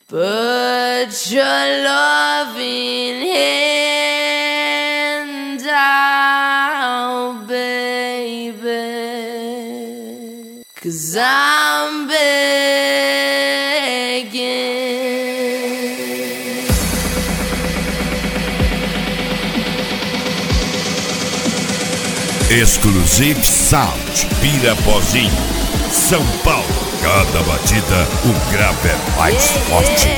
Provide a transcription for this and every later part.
Put your loving hand out, baby, 'cause I'm begging. Exclusive Sound, Pirapozinho, São Paulo. Cada batida, o grave é mais forte.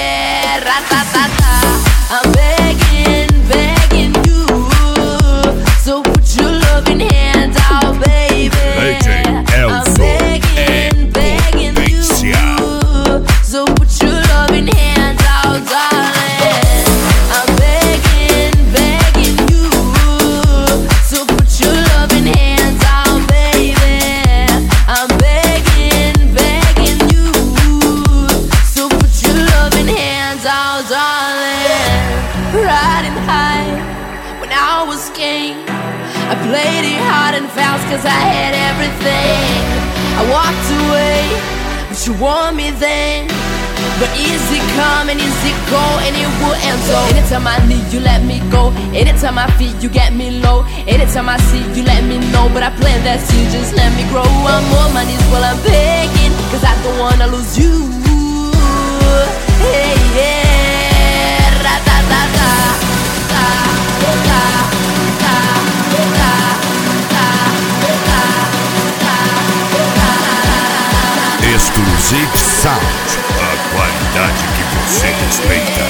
I'm begging, begging you, so put your loving hand out, baby. I'm begging, begging you, so put your loving hand out, darling. I'm begging, begging you, so put your loving hands out, baby. I'm begging, begging you, so put your loving hands out, darling. Riding high when I was king, I played it hard and fast 'cause I had everything. I walked away, but you want me then. But easy come and easy go, and it will end so. Anytime I need you, let me go. Anytime I feel you, get me low. Anytime I see you, let me know. But I plant that seed, just let me grow. I'm on my knees while I'm begging, 'cause I don't wanna lose you. Hey, yeah, ra-da-da-da, Exclusive Sound, a qualidade que você respeita.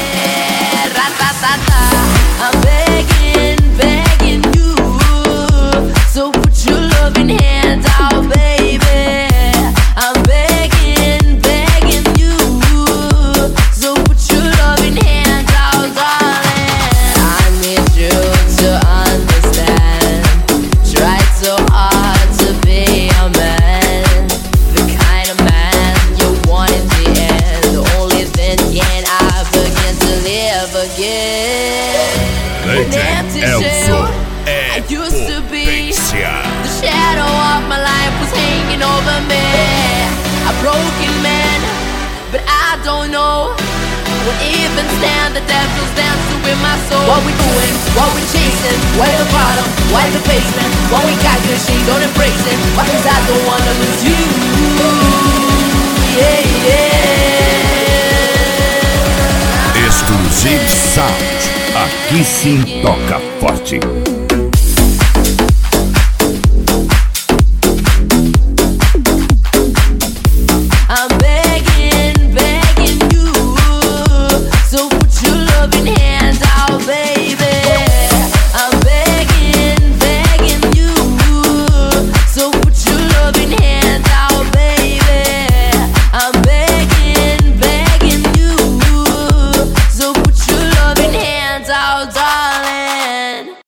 I'm begging, begging you, so put your loving hand out, baby. I'm begging, begging you, so put your loving hand out, darling. I need you to understand. Tried so hard to be a man, the kind of man you want in the end. Only then can I begin to live again. An empty shell I used to be. The shadow of my life was hanging over me. A broken man, but I don't know what even stand. The devil's dancing with my soul. What we doing? What we chasing? Why the bottom? Why the basement? What we got good, she don't embrace it. Why? 'Cause I don't wanna lose you. Yeah, yeah. Exclusive Sound, aqui sim toca forte.